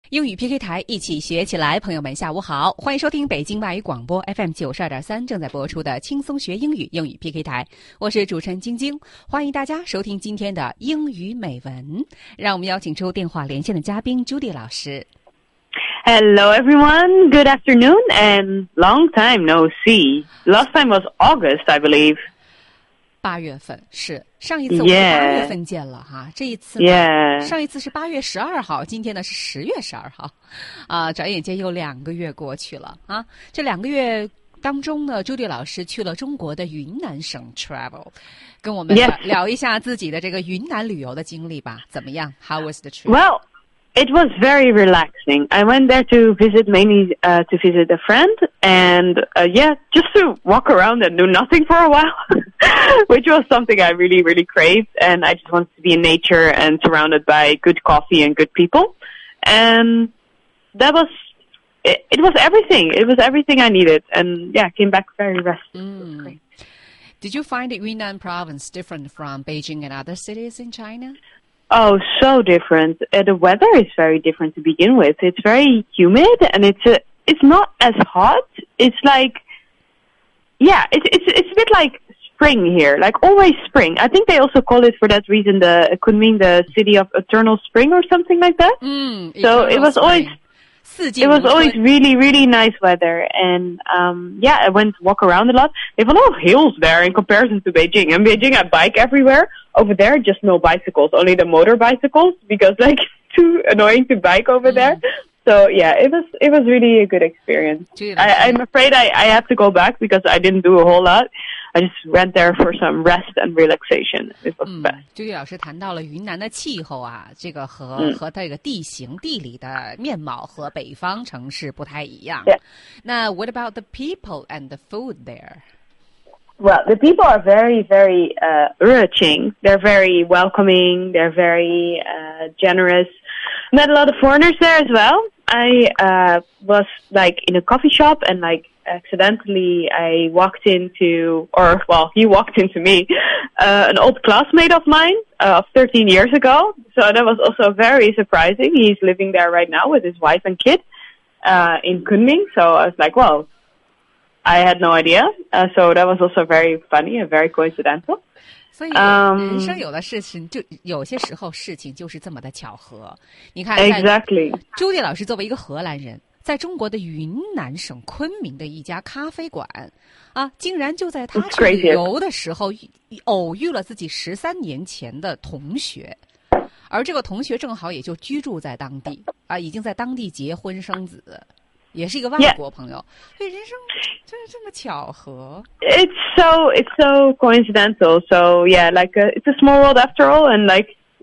英语 PK 台一起学起来，朋友们下午好，欢迎收听北京外语广播 FM 92.3正在播出的轻松学英语英语 PK 台，我是主持人晶晶，欢迎大家收听今天的英语美文。让我们邀请出电话连线的嘉宾 Judy 老师。 Hello everyone, good afternoon and long time no see. Last time was August, I believe. 8月份是上一次我们8月份见了哈，这一次呢上一次是8月12号，今天呢是10月12号，转眼间又2个月过去了啊。这2个月当中呢，朱迪老师去了中国的云南省 travel， 跟我们聊一下自己的这个云南旅游的经历吧，怎么样 ？How was the trip? Well, it was very relaxing. I went there to visit mainly to visit a friend and just to walk around and do nothing for a while, which was something I really, really craved. And I just wanted to be in nature and surrounded by good coffee and good people. And that was, it was everything. It was everything I needed. And I came back very rested. It was great. Did you find the Yunnan province different from Beijing and other cities in China? Oh, so different. The weather is very different to begin with. It's very humid and it's not as hot. It's like, it's a bit like spring here, like always spring. I think they also call it for that reason it could mean the city of eternal spring or something like that. So it was always really, really nice weather. And, I went to walk around a lot. They have a lot of hills there in comparison to Beijing. In Beijing, I bike everywhere. Over there, just no bicycles, only the motor bicycles, because it's too annoying to bike over there. So it was really a good experience. I'm afraid I have to go back because I didn't do a whole lot. I just went there for some rest and relaxation. It was best. 朱迪老师谈到了云南的气候啊，这个和这个地形地理的面貌和北方城市不太一样。那 what about the people and the food there? Well, the people are very, very enriching. They're very welcoming. They're very generous. Met a lot of foreigners there as well. I was in a coffee shop and accidentally I walked into, he walked into me, an old classmate of mine of 13 years ago. So that was also very surprising. He's living there right now with his wife and kid in Kunming. So I was like, well, I had no idea. So that was also very funny and very coincidental. 所以人生有的事情，就有些时候事情就是这么的巧合。你看 ，Exactly. 朱迪老师作为一个荷兰人，在中国的云南省昆明的一家咖啡馆，竟然就在他去旅游的时候偶遇了自己13年前的同学，而这个同学正好也就居住在当地，已经在当地结婚生子。也是一个外国朋友，所以人生真是这么巧合。 It's so coincidental. So it's a small world after all, and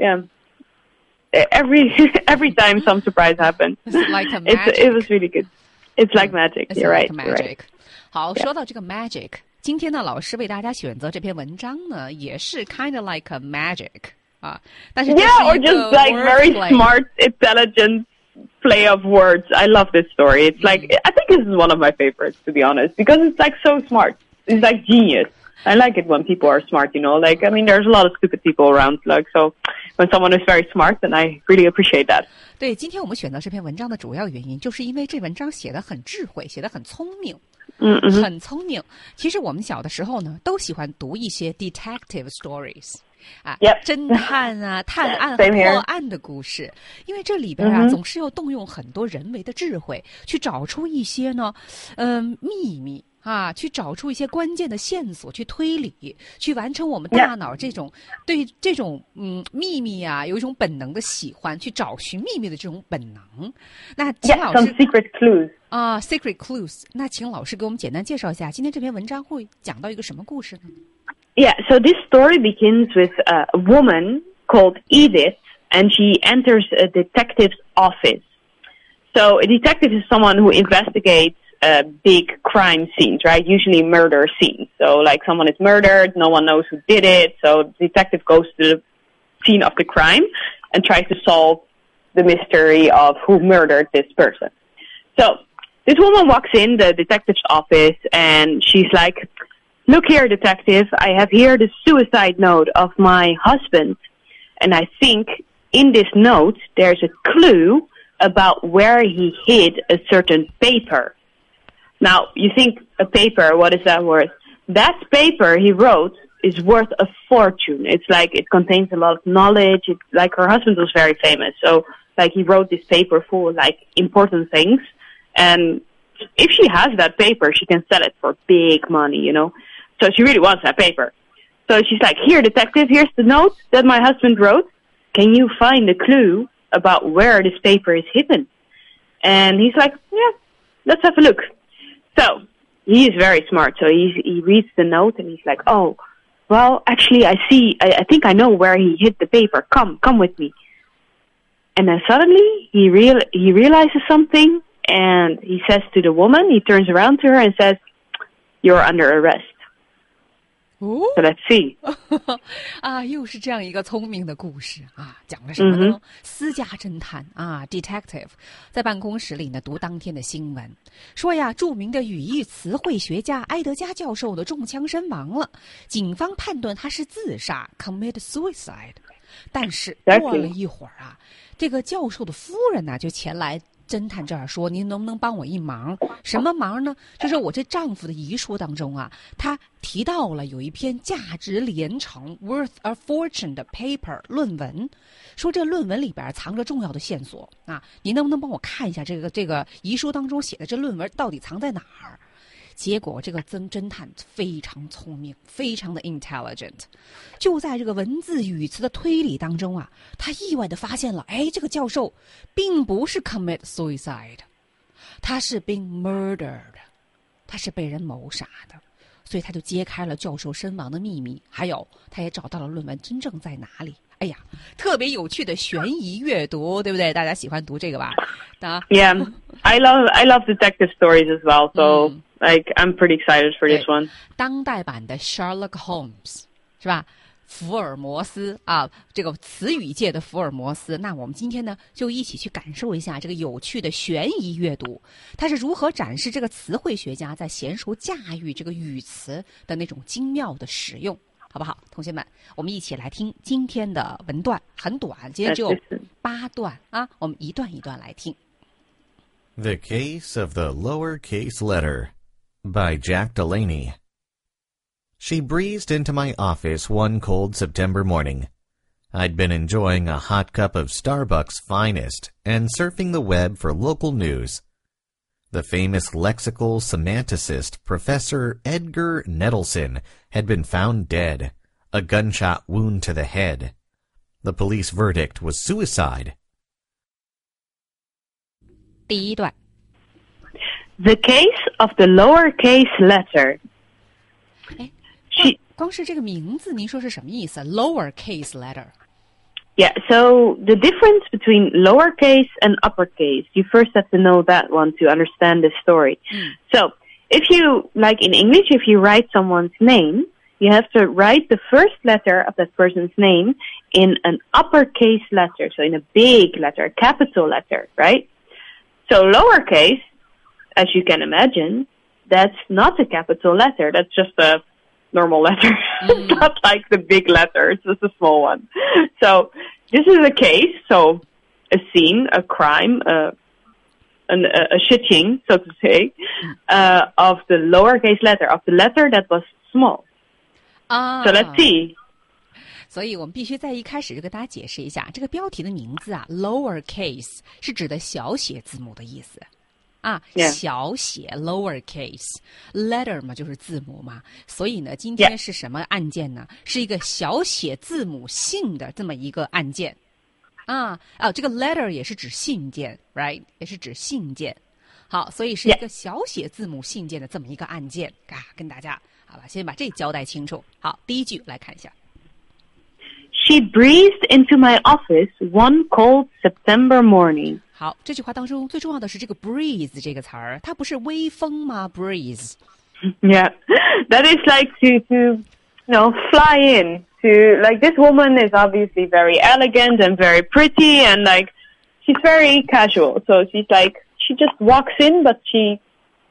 every time some surprise happens. It's like a magic. It was really good. It's like magic. It's You're like right. Magic. 好，说到这个 magic， 今天呢，老师为大家选择这篇文章呢，也是 kind of like a magic 但是 or just very smart, intelligent.Play of words. I love this story. It's I think this is one of my favorites, to be honest, because it's so smart. It's genius. I like it when people are smart, there's a lot of stupid people around, so when someone is very smart, then I really appreciate that. 对，今天我们选择这篇文章的主要原因，就是因为这文章写得很智慧，写得很聪明。很聪明。其实我们小的时候呢，都喜欢读一些 detective stories。侦探探案和破案的故事，因为这里边总是要动用很多人为的智慧，去找出一些呢，秘密去找出一些关键的线索，去推理，去完成我们大脑这种对这种秘密有一种本能的喜欢，去找寻秘密的这种本能。那请老师 some secret clues secret clues。那请老师给我们简单介绍一下，今天这篇文章会讲到一个什么故事呢 ？Yeah, so this story begins with a woman called Edith, and she enters a detective's office. So a detective is someone who investigates big crime scenes, right? Usually murder scenes. So someone is murdered, no one knows who did it, so the detective goes to the scene of the crime and tries to solve the mystery of who murdered this person. So this woman walks in the detective's office and she's like, "Look here, detective, I have here the suicide note of my husband. And I think in this note there's a clue about where he hid a certain paper. Now, you think a paper, what is that worth? That paper he wrote is worth a fortune. It's like it contains a lot of knowledge. It's like her husband was very famous. So like he wrote this paper full of like important things. And if she has that paper, she can sell it for big money, you know. So she really wants that paper. So she's like, here, detective, here's the note that my husband wrote. Can you find a clue about where this paper is hidden? And he's like, yeah, let's have a look. So he is very smart. So he reads the note and he's like, oh, well, actually, I think I know where he hid the paper. Come with me. And then suddenly he realizes something, and he says to the woman, he turns around to her and says, you're under arrest. So let's see. 啊，又是这样一个聪明的故事啊！讲了什么呢？私家侦探啊 ，detective， 在办公室里呢读当天的新闻，说呀，著名的语义词汇学家埃德加教授的中枪身亡了，警方判断他是自杀 ，commit suicide。但是过了一会儿啊，这个教授的夫人呢就前来侦探这儿说：“您能不能帮我一忙？什么忙呢？就是我这丈夫的遗书当中啊，他提到了有一篇价值连城 （worth a fortune） 的 paper 论文，说这论文里边藏着重要的线索啊，您能不能帮我看一下这个遗书当中写的这论文到底藏在哪儿？”结果这个侦探非常聪明，非常的 intelligent， 就在这个文字语词的推理当中啊，他意外的发现了，哎，这个教授并不是 commit suicide， 他是 being murdered， 他是被人谋杀的，所以他就揭开了教授身亡的秘密，还有他也找到了论文真正在哪里。哎呀，特别有趣的悬疑阅读，对不对？大家喜欢读这个吧 ？Yeah, I love detective stories as well. So like I'm pretty excited for this one. 当代版的 Sherlock Holmes 是吧？福尔摩斯啊，这个词语界的福尔摩斯。那我们今天呢，就一起去感受一下这个有趣的悬疑阅读，它是如何展示这个词汇学家在娴熟驾驭这个语词的那种精妙的使用。好不好，同学们，我们一起来听今天的文段，很短，今天只有8段啊，我们一段一段来听。 The Case of the Lowercase Letter by Jack Delaney. She breezed into my office one cold September morning. I'd been enjoying a hot cup of Starbucks finest and surfing the web for local news. The famous lexical semanticist Professor Edgar Nettleson had been found dead, a gunshot wound to the head. The police verdict was suicide. 第一段 The case of the lowercase letter. 光是这个名字您说是什么意思 ？Lowercase letter。Yeah, so the difference between lowercase and uppercase, you first have to know that one to understand the story. So, if you, like in English, if you write someone's name, you have to write the first letter of that person's name in an uppercase letter, so in a big letter, a capital letter, right? So lowercase, as you can imagine, that's not a capital letter, that's just a normal letter. It's not like the big letter, it's just a small one. So this is a case, so a scene, a crime, a shitting, so to say, of the lowercase letter, of the letter that was small. So let's see. 所以我们必须在一开始就跟大家解释一下，这个标题的名字啊 ，lowercase 是指的小写字母的意思。啊，小写 lowercase letter 嘛，就是字母嘛，所以呢，今天是什么案件呢？是一个小写字母信的这么一个案件，这个 letter 也是指信件 ，right？ 也是指信件。好，所以是一个小写字母信件的这么一个案件啊，跟大家好了，先把这交代清楚。好，第一句来看一下。 She breezed into my office one cold September morning. 好，这句话当中最重要的是这个 breeze 这个词儿，它不是微风吗 ？breeze. Yeah, that is like to fly in. To like this woman is obviously very elegant and very pretty, and like she's very casual. So she's like she just walks in, but she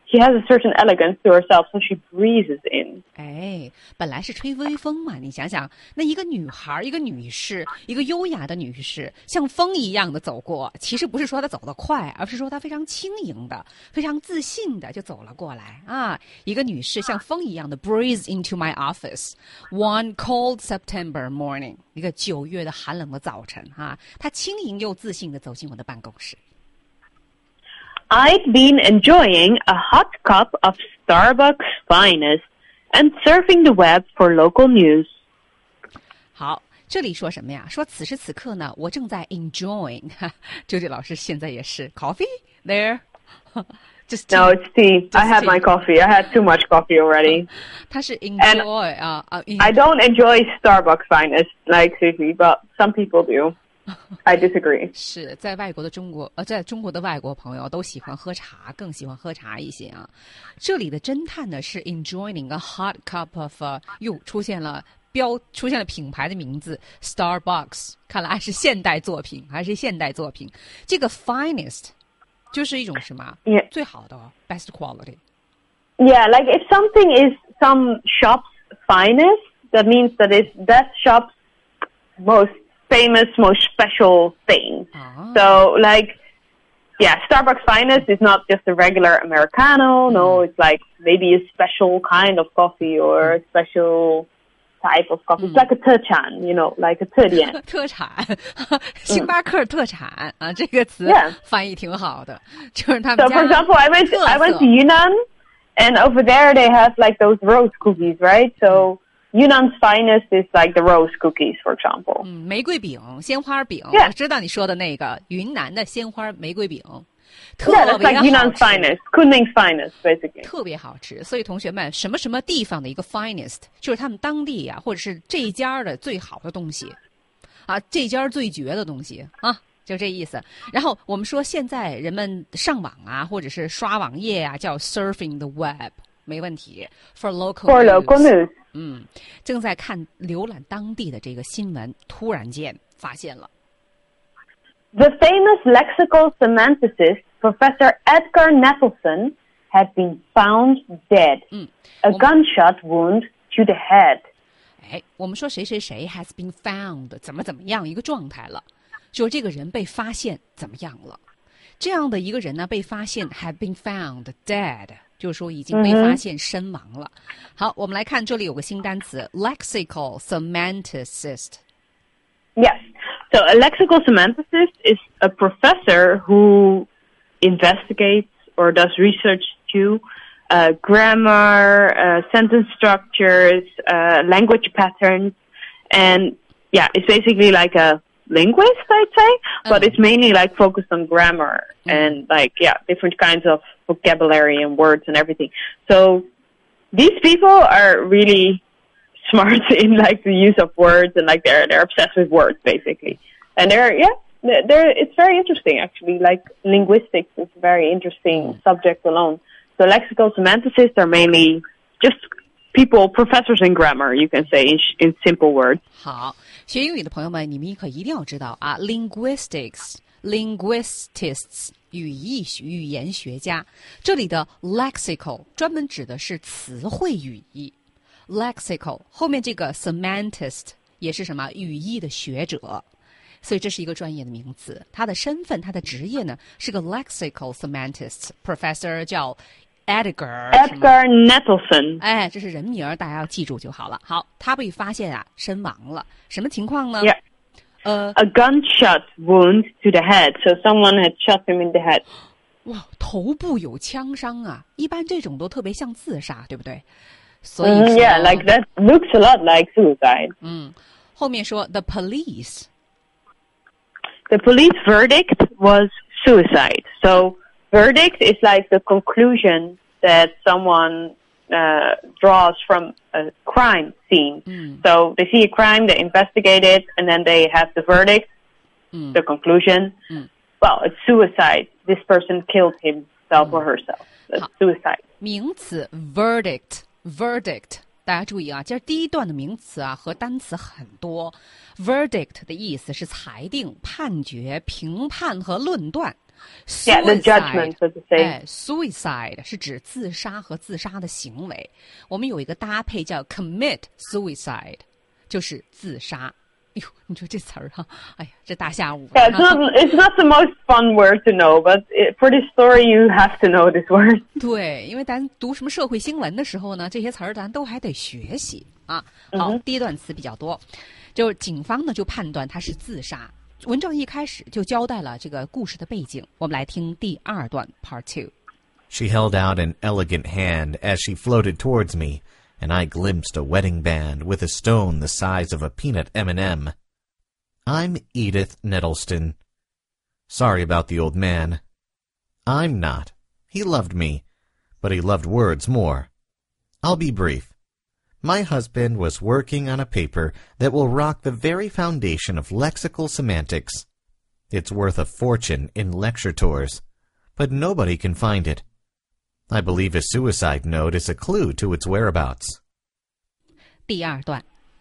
she has a certain elegance to herself, so she breezes in. 哎，本来是吹微风嘛，你想想，那一个女孩，一个女士，一个优雅的女士，像风一样的走过，其实不是说她走得快，而是说她非常轻盈的、非常自信的就走了过来啊。一个女士像风一样的 breeze into my office one cold September morning， 一个9月的寒冷的早晨啊，她轻盈又自信的走进我的办公室。 I'd been enjoying a hot cup of Starbucks finest and surfing the web for local news. 好，这里说什么呀？说此时此刻呢，我正在 enjoying。周姐老师现在也是 coffee there. Just tea. No, it's tea. I had my coffee. I had too much coffee already. 它是 enjoy I don't enjoy Starbucks finest, like seriously, but some people do.I disagree. 是在外国的在中国的外国朋友都喜欢喝茶，更喜欢喝茶一些啊。这里的侦探呢是 enjoying a hot cup of， 又出现了品牌的名字 Starbucks， 看来是现代作品，还是现代作品。这个 finest 就是一种什么？ Yeah. 最好的 best quality. Yeah, like if something is some shop's finest, that means that it's that shop's most famous, most special thing. So, like, yeah, Starbucks finest is not just a regular Americano. No, it's like maybe a special kind of coffee or a special type of coffee. It's like a 特产, you know, like a 特点。 特产，星巴克特产啊，这个词翻译挺好的，就是他们家。 So, for example, I went to Yunnan, and over there they have like those rose cookies, right? So.Yunnan's finest is like the rose cookies, for example. 玫瑰饼、鲜花饼，我知道你说的那个云南的鲜花玫瑰饼，特别好吃。 Yeah, that's like Yunnan's finest, Kunming's finest, basically. 特别好吃。所以同学们，什么什么地方的一个 finest， 就是他们当地呀，或者是这一家的最好的东西，啊，这家最绝的东西啊。就这意思。然后我们说，现在人们上网啊，或者是刷网页啊，叫 surfing the web， 没问题。For local news， 正在浏览当地的这个新闻，突然间发现了。 The famous lexical semanticist Professor Edgar Nettleson had been found dead. A gunshot wound to the head. 哎，我们说谁谁谁 has been found， 怎么样一个状态了。就是这个人被发现怎么样了？这样的一个人呢，被发现 have been found dead， 就是说已经被发现身亡了。好，我们来看这里有个新单词 lexical semanticist。 Yes, so a lexical semanticist is a professor who investigates or does research to grammar, sentence structures, language patterns, and yeah, it's basically like a linguist, I'd say, but it's mainly like focused on grammar and like, yeah, different kinds of vocabulary and words and everything. So these people are really smart in like the use of words and like they're obsessed with words basically. And it's very interesting actually. Like linguistics is a very interesting subject alone. So lexical semanticists are mainly just people, professors in grammar, you can say in simple words. 好，学英语的朋友们，你们可一定要知道啊 ，linguistics 语言学家，这里的 lexical 专门指的是词汇语义 ，lexical 后面这个 semantist 也是什么语义的学者，所以这是一个专业的名词。他的身份，他的职业呢是个 lexical semantist professor， 叫Edgar Nettleson， 哎，这是人名，大家要记住就好了。好，他被发现啊，身亡了，什么情况呢？ Yeah. A gunshot wound to the head, so someone had shot him in the head. 哇，头部有枪伤啊！一般这种都特别像自杀，对不对？所以 yeah, like that looks a lot like suicide. 后面说 the police verdict was suicide. So verdict is like the conclusion that someone draws from a crime scene. So they see a crime, they investigate it, and then they have the verdict, the conclusion. Well, it's suicide. This person killed himself or herself. That's suicide. 名词 verdict， 大家注意啊，这第一段的名词啊和单词很多。verdict 的意思是裁定、判决、评判和论断。 Yeah, the judgment, so to say. Suicide 是指自杀和自杀的行为。我们有一个搭配叫 commit suicide， 就是自杀。哎呦，你说这词儿哈，哎呀，这大下午。 Yeah, it's not the most fun word to know, but for this story you have to know this word. 对，因为咱读什么社会新闻的时候呢，这些词儿咱都还得学习啊。好，第一段词比较多，就是警方呢就判断他是自杀。文章一开始就交代了这个故事的背景，我们来听第二段 Part 2。 She held out an elegant hand as she floated towards me, and I glimpsed a wedding band with a stone the size of a peanut M&M. I'm Edith Nettleston. Sorry about the old man. I'm not. He loved me, but he loved words more. I'll be brief. My husband was working on a paper that will rock the very foundation of lexical semantics. It's worth a fortune in lecture tours, but nobody can find it. I believe a suicide note is a clue to its whereabouts. 第二段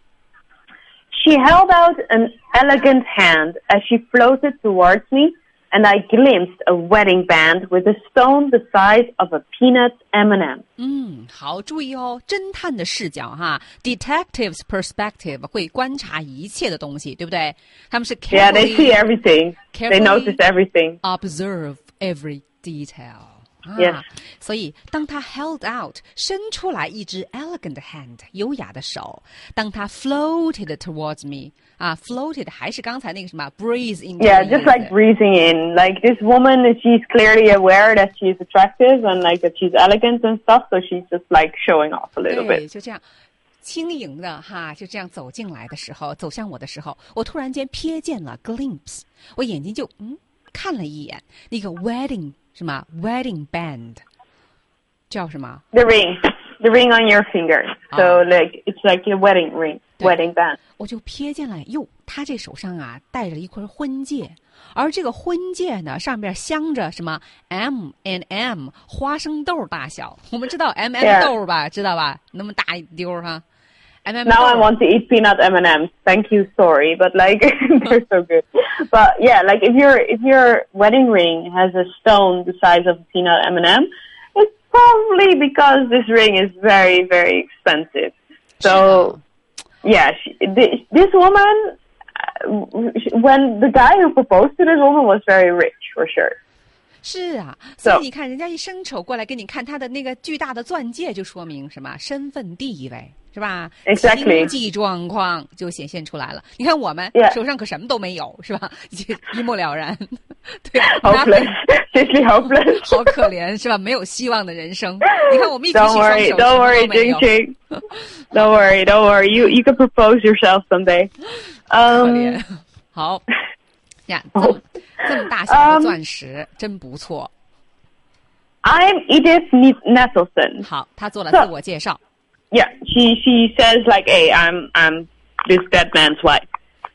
She held out an elegant hand as she floated towards me, and I glimpsed a wedding band with a stone the size of a peanut M&M. 好，注意哦，侦探的视角哈 ，detective's perspective 会观察一切的东西，对不对？他们是 Yeah, they see everything. They notice everything. Observe every detail. Yes. 所以当他 held out 伸出来一只 elegant hand 优雅的手，当他 floated towards me floated 还是刚才那个什么 breathe into Yeah, just like breathing in. Like this woman, she's clearly aware that she's attractive and like that she's elegant and stuff, so she's just like showing off a little bit. 就这样轻盈的哈，就这样走进来的时候，走向我的时候，我突然间瞥见了 glimpse， 我眼睛就看了一眼那个 wedding 什么 wedding band 叫什么 the ring on your finger. So like it's like a wedding ring, wedding band. 我就瞥见了，哟，他这手上啊戴着一块婚戒，而这个婚戒呢上边镶着什么 M&M 花生豆大小。我们知道 M&M 豆吧，知道吧？那么大一丢哈。 Now I want to eat peanut M&Ms. Thank you, sorry, but like they're so good. But yeah, like if your wedding ring has a stone the size of a peanut M&M, it's probably because this ring is very, very expensive. So yeah, this woman, when the guy who proposed to this woman was very rich for sure. 是啊，所以你看，人家一伸手过来给你看他的那个巨大的钻戒，就说明什么身份地位，是吧？ Exactly. 经济状况就显现出来了。你看我们手上可什么都没有，是吧？一目了然。对 ，hopeless, seriously hopeless. 好可怜，是吧？没有希望的人生。你看我们一起双手 Don't worry, Jing. Don't worry. You can propose yourself someday. 可怜，好。呀，这么大小的钻石，真不错。 I'm Edith Nettleston. 好，她做了自我介绍。 Yeah, she says like, "Hey, I'm this dead man's wife.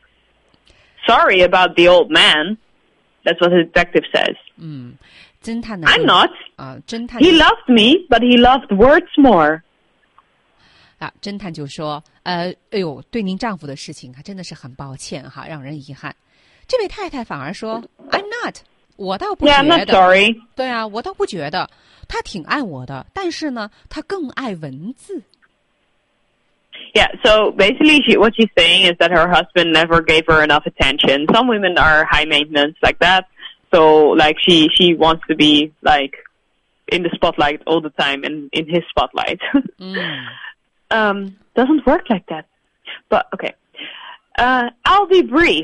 Sorry about the old man." That's what the detective says. 侦探呢 I'm not. 侦探 He loved me, but he loved words more. 侦探就说，哎呦，对您丈夫的事情，真的是很抱歉哈，让人遗憾。这位太太反而说 I'm not， 我倒不觉得 Yeah, I'm not sorry. 对啊，我倒不觉得，他挺爱我的，但是呢，他更爱文字。 Yeah, so basically what she's saying is that her husband never gave her enough attention. Some women are high maintenance like that, so like she wants to be like in the spotlight all the time and in his spotlight. Doesn't work like that. But okay. I'll be brief.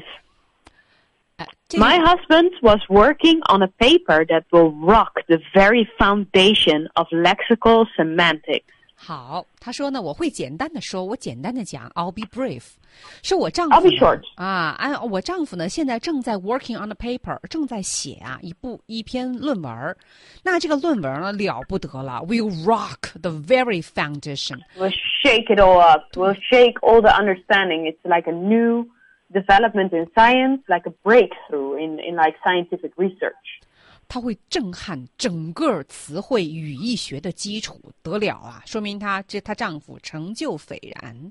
My husband was working on a paper that will rock the very foundation of lexical semantics. 好，他说呢，我会简单的说，我简单的讲 ，I'll be brief。说我丈夫 I'll be short. 我丈夫呢现在正在 working on a paper， 正在写一篇论文。那这个论文呢了不得了 ，will rock the very foundation. We'll shake it all up. We'll shake all the understanding. It's like a new development in science, like a breakthrough in like scientific research. 它会震撼整个词汇语义学的基础，得了啊！说明她丈夫成就斐然。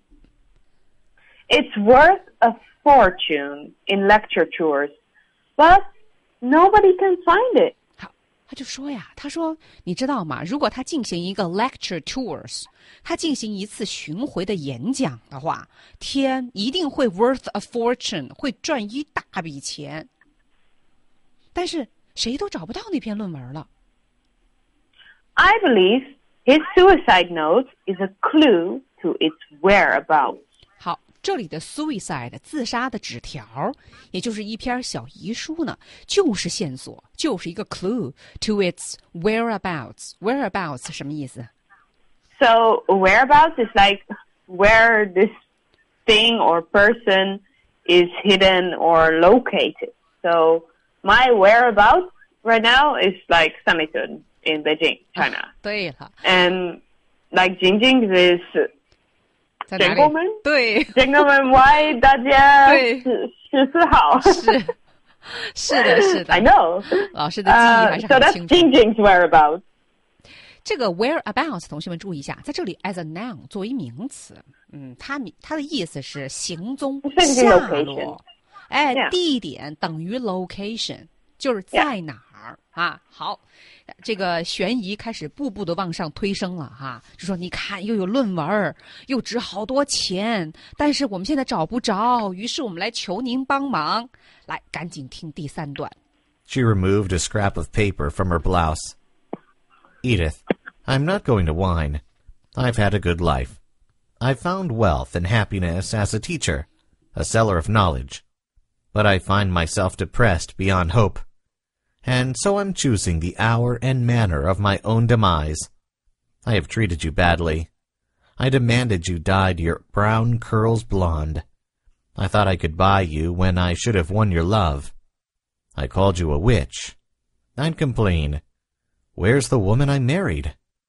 It's worth a fortune in lecture tours, but nobody can find it. 好，他就说呀，他说你知道吗？如果他进行一个 lecture tours， 他进行一次巡回的演讲的话，天，一定会 worth a fortune， 会赚一大笔钱。但是谁都找不到那篇论文了。 I believe his suicide note is a clue to its whereabouts. 好，这里的 suicide 自杀的纸条，也就是一篇小遗书呢，就是线索，就是一个 clue to its whereabouts. Whereabouts 什么意思？ So whereabouts is like where this thing or person is hidden or located. So my whereabouts right now is like Sanlitun in Beijing, China. 对了。 And like Jingjing is Gentleman? 对 Gentleman Y 大家14号。 是的。 I know. 老师的记忆还是很清楚。 So that's Jingjing's whereabouts. 这个 whereabouts 同学们注意一下，在这里 as a noun 作为名词，它的意思是行踪下落，地点等于 location， 就是在哪儿啊？好，这个悬疑开始步步的往上推升了哈，就说你看又有论文，又值好多钱，但是我们现在找不着，于是我们来求您帮忙，来赶紧听第3段。 She removed a scrap of paper from her blouse. Edith, I'm not going to whine. I've had a good life. I've found wealth and happiness as a teacher, a seller of knowledge. But I find myself depressed beyond hope. And so I'm choosing the hour and manner of my own demise. I have treated you badly. I demanded you dyed your brown curls blonde. I thought I could buy you when I should have won your love. I called you a witch. I'd complain. Where's the woman I married?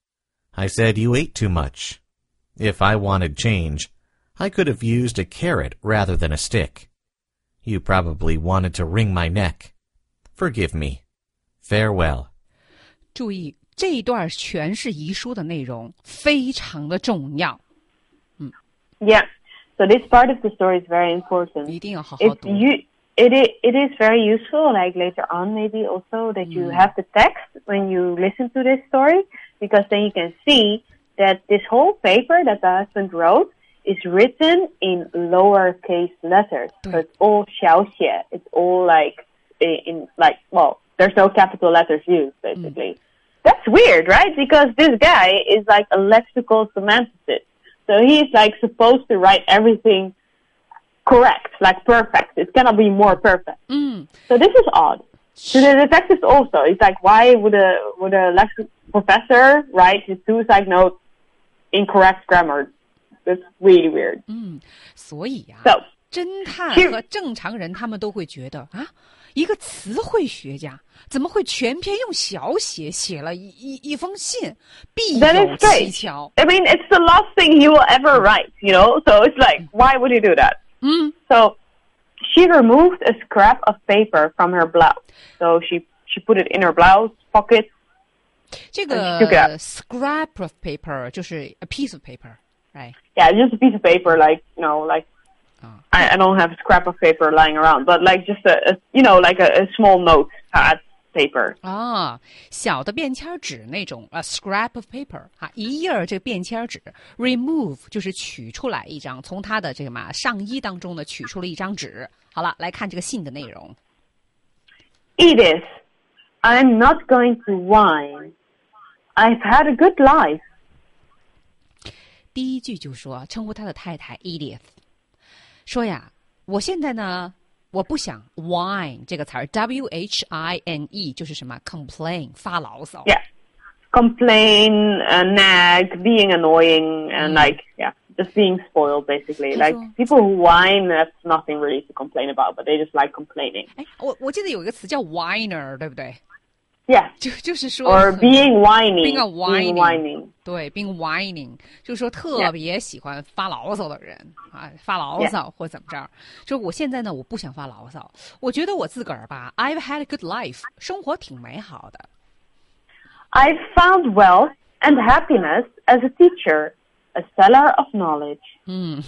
I said you ate too much. If I wanted change, I could have used a carrot rather than a stick. You probably wanted to wring my neck. Forgive me. Farewell. 注意，这一段全是遗书的内容，非常的重要。 Yeah. So this part of the story is very important. 一定要好好读。 It is very useful, like later on maybe also that you have the text when you listen to this story, because then you can see that this whole paper that the husband wrote is written in lowercase letters. So it's all 小写. It's all like there's no capital letters used basically. That's weird, right? Because this guy is like a lexical semanticist. So he's like supposed to write everything correct, like perfect. It cannot be more perfect. So this is odd. To the detectives also, it's like, why would a lexical professor write his suicide note incorrect grammar? That's really weird. 所以啊， So, 侦探和正常人他们都会觉得啊，一个词汇学家怎么会全篇用小写写了一封信？必有蹊跷。 I mean, it's the last thing he will ever write, you know? So it's like, why would he do that? So she removed a scrap of paper from her blouse. So she put it in her blouse pocket. 这个 scrap of paper 就是 a piece of paper, right? Yeah, just a piece of paper, like, you know, like, I don't have a scrap of paper lying around, but like just a small notepad paper. 小的便签纸那种 a scrap of paper 一页这个便签纸 remove 就是取出来一张，从他的这个上衣当中呢取出了一张纸。好了，来看这个信的内容。 Edith, I'm not going to whine. I've had a good life. 第一句就说称呼他的太太 Edith， 说呀，我现在呢我不想 whine 这个词儿 whine 就是什么 complain 发牢骚。 Yeah, complain, nag, being annoying, and just being spoiled basically. Like people who whine, that's nothing really to complain about, but they just like complaining. 我记得有一个词叫 whiner， 对不对？ Yeah. 就是说 or being whiny. Being a whining. Being whining. 对 being whining 就是说特别喜欢发牢骚的人发牢骚或怎么着。就我现在呢我不想发牢骚，我觉得我自个儿吧 I've had a good life， 生活挺美好的。 I've found wealth and happiness as a teacher, a seller of knowledge.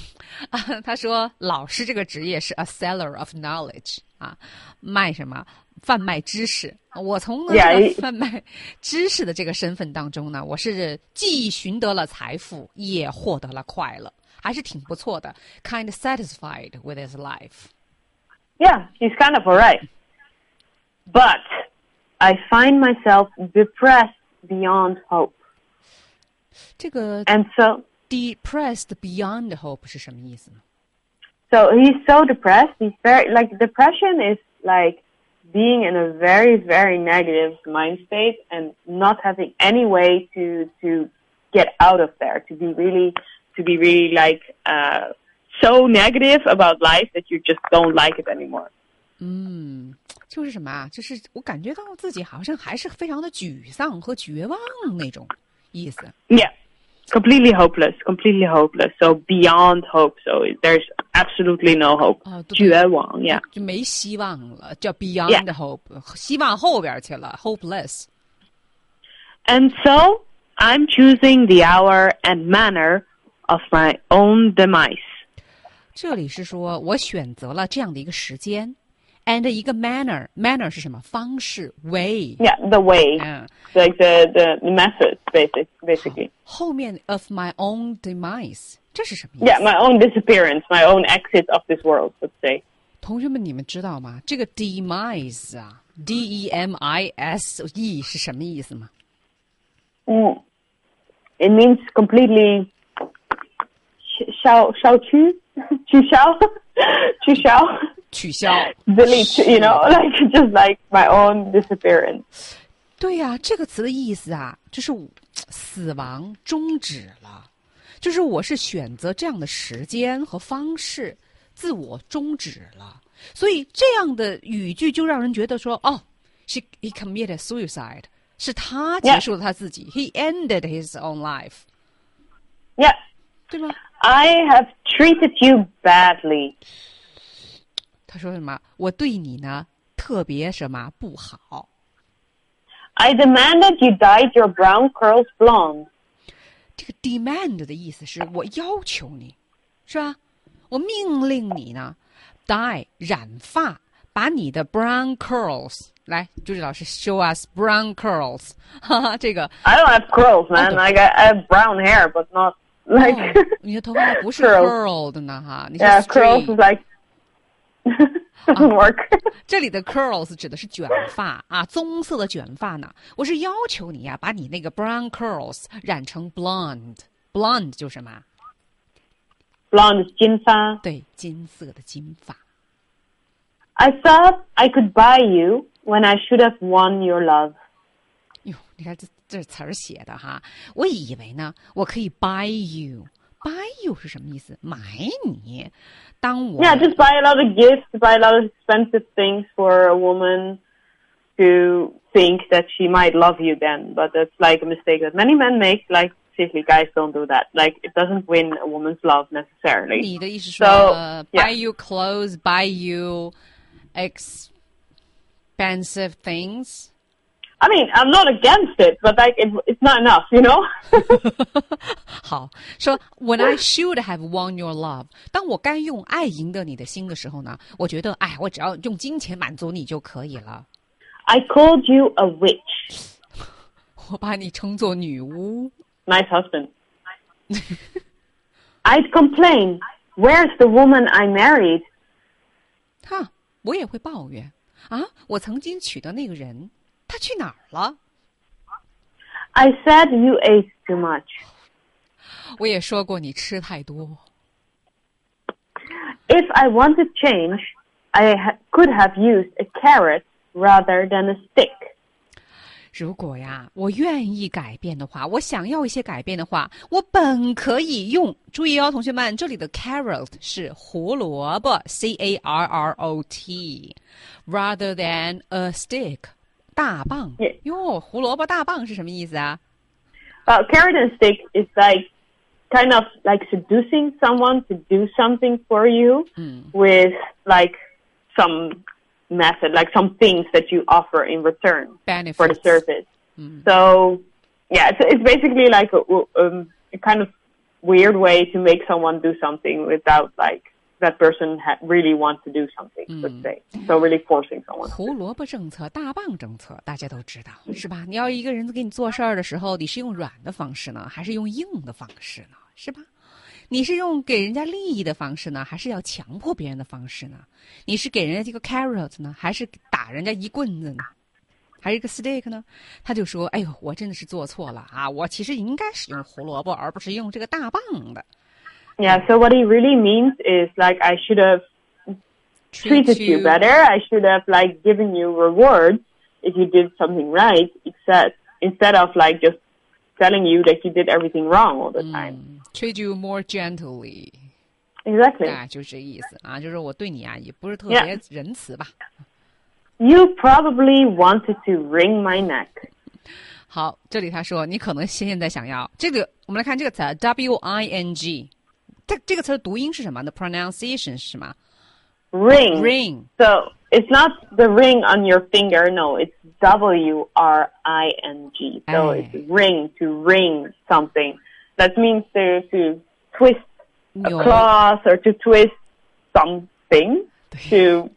他说老师这个职业是 a seller of knowledge 卖什么？ 贩卖知识。我从贩卖知识的这个身份当中呢，我是既寻得了财富，也获得了快乐，还是挺不错的。Kind of satisfied with his life. Yeah, he's kind of alright. But I find myself depressed beyond hope. 这个 and so depressed beyond hope 是什么意思呢？ So he's so depressed. He's very like depression is like being in a very, very negative mind state and not having any way to get out of there, to be really like so negative about life that you just don't like it anymore. 就是什么啊？就是我感觉到自己好像还是非常的沮丧和绝望那种意思。 Yeah, completely hopeless. So beyond hope. So there's absolutely no hope. 绝望 yeah. 就没希望了，叫 beyond hope. 希望后边去了 hopeless. And so I'm choosing the hour and manner of my own demise. 这里是说我选择了这样的一个时间。And 一个 manner 是什么？方式 way. Yeah, the way. Like the method, basically. 后面 of my own demise 这是什么意思？ Yeah, my own disappearance, my own exit of this world, let's say. 同学们，你们知道吗？这个 demise 啊 ，D-E-M-I-S-E 是什么意思吗 ？It means completely 取消 delete, you know, like just like my own disappearance. 对呀，这个词的意思啊，就是死亡终止了，就是我是选择这样的时间和方式，自我终止了。所以这样的语句就让人觉得说，哦 he committed suicide， 是他结束了他自己 ，he ended his own life。 Yeah， 对吗 ？I have treated you badly。 他说什么？我对你呢特别什么不好。 I demanded you dyed your brown curls blonde。 这个 demand 的意思是我要求你，是吧？我命令你呢 dye 染发，把你的 brown curls 来，朱莉老师 show us brown curls， 哈哈，这个 I don't have curls, man. Like I have brown hair, but not like、 你的头发不是 curl 的呢，哈，你是 curls is like doesn't work。 这里的 curls 指的是卷发啊，棕色的卷发呢。我是要求你呀，把你那个 brown curls 染成 blonde 就是什么 ？blonde 是金发。 对，金色的金发。 I thought I could buy you when I should have won your love。 哟，你看这词儿写的哈，我以为呢，我可以 buy you。Buy you 是什么意思？买你。当我 Yeah, just buy a lot of gifts, buy a lot of expensive things for a woman to think that she might love you then. But that's like a mistake that many men make. Like, seriously, guys don't do that. Like, it doesn't win a woman's love necessarily. 你的意思说 buy you clothes, buy you expensive things? I mean, I'm not against it, but like it's not enough, you know? 好，说 When I should have won your love， 当我该用爱赢得你的心的时候呢，我觉得，哎，我只要用金钱满足你就可以了。 I called you a witch。 我把你称作女巫。 Nice husband. I'd complain. Where's the woman I married? 哈，我也会抱怨啊！我曾经娶的那个人。他去哪儿了 I said you ate too much. 我也说过你吃太多。 If I wanted change, I could have used a carrot rather than a stick. 如果呀，我愿意改变的话，我想要一些改变的话，我本可以用。注意哦，同学们，这里的 carrot 是胡萝卜 ，C-A-R-R-O-T， rather than a stick。大棒哟，胡萝卜大棒是什么意思啊？ Carrot and stick is like kind of like seducing someone to do something for you with like some method, like some things that you offer in return Benefits. for the service. So yeah, it's basically like a kind of weird way to make someone do something without like that person really wants to do something, let's say. So really forcing someone. 胡萝卜政策、大棒政策，大家都知道，是吧？你要一个人给你做事儿的时候，你是用软的方式呢，还是用硬的方式呢？是吧？你是用给人家利益的方式呢，还是要强迫别人的方式呢？你是给人家这个 carrot 呢，还是打人家一棍子呢？还是一个 stick 呢？他就说：“哎呦，我真的是做错了啊！我其实应该使用胡萝卜，而不是用这个大棒的。” Yeah, so what he really means is like I should have treated you better. I should have like given you rewards if you did something right, instead of like just telling you that you did everything wrong all the time. Treat you more gently. Exactly. 就是这意思啊，就是我对你啊也不是特别仁慈吧。 You probably wanted to wring my neck. 好，这里他说你可能现在想要这个，我们来看这个词 wing。这个词的读音是什么？ The pronunciation 是什么？ Ring. So it's not the ring on your finger. No, it's WRING. So it's ring, to ring something. That means to twist a cloth or to twist something to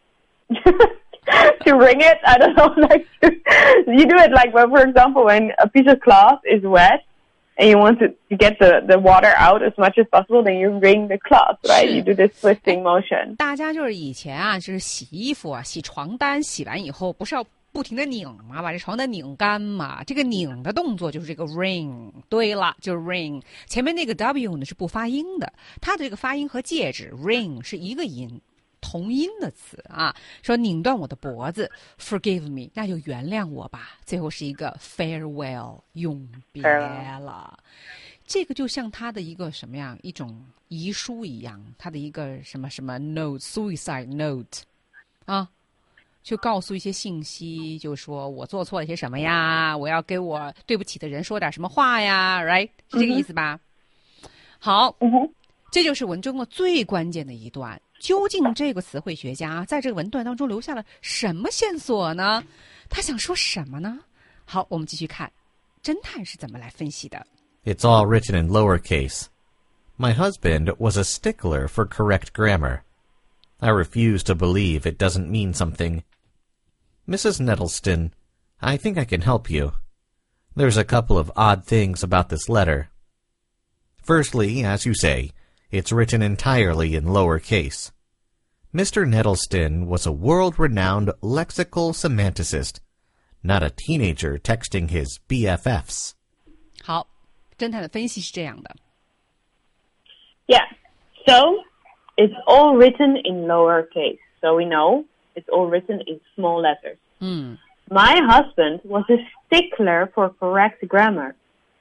to ring it. I don't know. Like you do it like, well, for example, when a piece of cloth is wet.And you want to get the water out as much as possible, then you wring the cloth, right? You do this twisting motion. 大家就是以前啊，就是洗衣服啊，洗床单，洗完以后不是要不停的拧嘛，把这床单拧干嘛？这个拧的动作就是这个 wring。对了，就是 wring。前面那个 W 呢是不发音的，它的这个发音和介指 wring 是一个音。同音的词啊，说拧断我的脖子 ，forgive me， 那就原谅我吧。最后是一个 farewell， 永别了。这个就像他的一个什么样，一种遗书一样，他的一个什么什么 note，suicide note， 啊，就告诉一些信息，就说我做错了些什么呀，我要给我对不起的人说点什么话呀 ，right， 是这个意思吧？好，这就是文中的最关键的一段。究竟这个词汇学家在这个文段当中留下了什么线索呢？他想说什么呢？好，我们继续看侦探是怎么来分析的。 It's all written in lowercase. My husband was a stickler for correct grammar. I refuse to believe it doesn't mean something. Mrs. Nettleston, I think I can help you. There's a couple of odd things about this letter. Firstly, as you say,It's written entirely in lowercase. Mr. Nettleston was a world-renowned lexical semanticist, not a teenager texting his BFFs. 好，侦探的分析是这样的。 Yeah, so it's all written in lowercase. So we know it's all written in small letters. My husband was a stickler for correct grammar.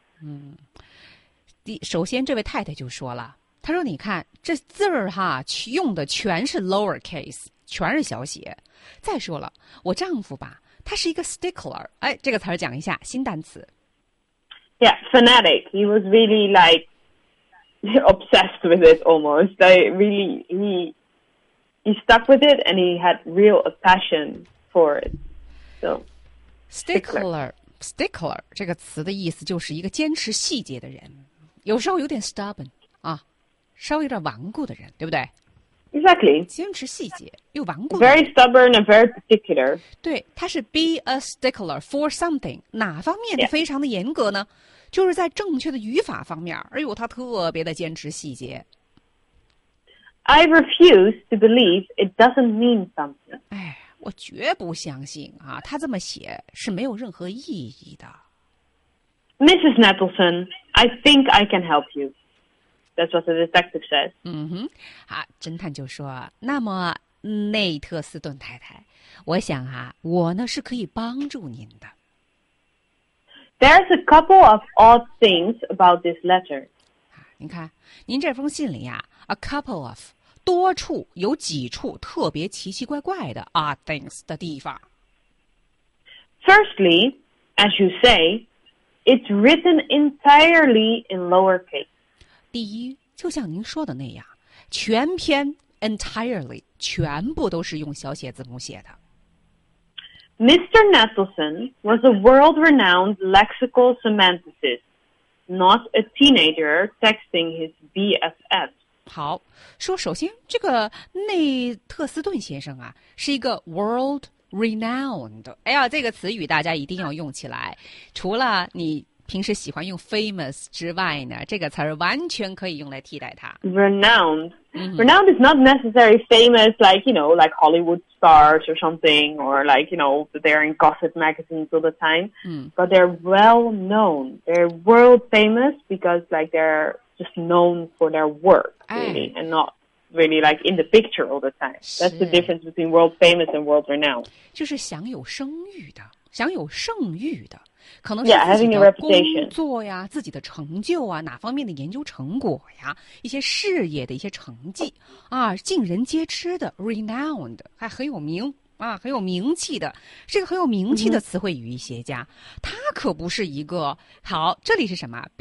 首先，这位太太就说了。他说：“你看这字儿哈，用的全是 lowercase， 全是小写。再说了，我丈夫吧，他是一个 stickler。哎，这个词儿讲一下，新单词。 Yeah, fanatic. He was really like obsessed with it almost. Like really, he stuck with it, and he had real passion for it. So, stickler 这个词的意思就是一个坚持细节的人，有时候有点 stubborn 啊。”稍微有点顽固的人，对不对 ？Exactly. 坚持细节又顽固。 Very stubborn and very particular. 对，他是 be a stickler for something， 哪方面非常的严格呢？就是在正确的语法方面。哎呦，他特别的坚持细节。 I refuse to believe it doesn't mean something. 哎，我绝不相信啊，他这么写是没有任何意义的。 Mrs. Nettleton, I think I can help you.That's what the detective says. 好，侦探就说：“那么，内特斯顿太太，我想啊，我呢是可以帮助您的。” There's a couple of odd things about this letter. 您看，您这封信里呀 ，a couple of 多处有几处特别奇奇怪怪的 odd things 的地方。 Firstly, as you say, it's written entirely in lowercase. 第一，就像您说的那样，全篇 entirely 全部都是用小写字母写的。 Mr. Nettleton was a world-renowned lexical semanticist, not a teenager texting his BFFs. 好，说首先这个内特斯顿先生啊，是一个 world renowned。哎呀，这个词语大家一定要用起来。除了你平时喜欢用 famous 之外呢，这个词儿完全可以用来替代它。 Renowned. Renowned is not necessarily famous, like, you know, like Hollywood stars or something, or like, you know, they're in gossip magazines all the time. But they're well known. They're world famous because, like, they're just known for their work, really, and not really like in the picture all the time. That's the difference between world famous and world renowned. 就是享有声誉的，享有盛誉的，可能是自己的工作呀、自己的成就啊、哪方面的研究成果呀、一些事业的一些成绩啊，尽人皆知的 renowned， 还很有名啊，很有名气的，是个很有名气的词汇语义学家。他可不是一个好，这里是什么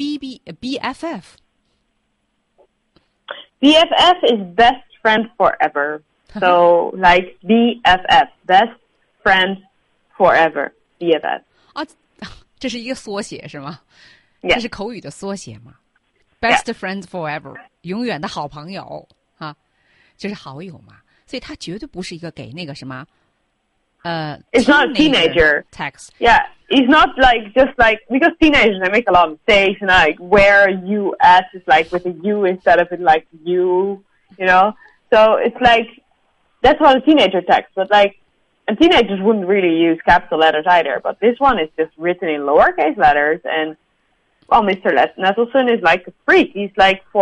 BFF is best friend forever. So, like BFF, best friend forever. BFF. 啊，这是一个缩写是吗？ Yeah. 这是口语的缩写吗？ Best friends forever， 永远的好朋友啊，就是好友嘛。所以他绝对不是一个给那个什么 It's not a teenager text. Yeah, it's not like just like because teenagers they make a lot of mistakes and like where you at is like with a U instead of it like you know. So it's like that's what a teenager text, but like and teenagers wouldn't really use capital letters either. But this one is just written in lowercase letters, and well, Mr. Nettleson is like a freak. He's